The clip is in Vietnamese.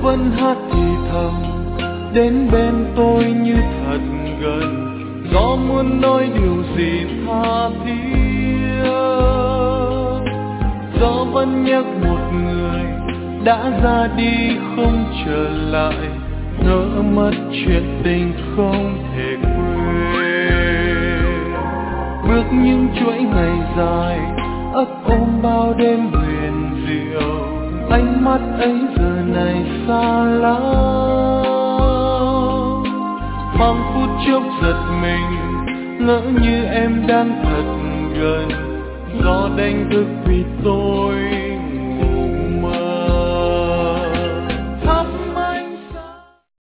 vẫn hát thì thầm đến bên tôi như thật gần, gió muốn nói điều gì tha thiết. Gió vẫn nhắc một người đã ra đi không trở lại, ngỡ mất chuyện tình không thể quên. Bước những chuỗi ngày dài ấp ôm bao đêm huyền diệu, ánh mắt ấy giờ này xa lắm. Thoáng phút chốc giật mình, ngỡ như em đang thật gần, gió đánh thức vì tôi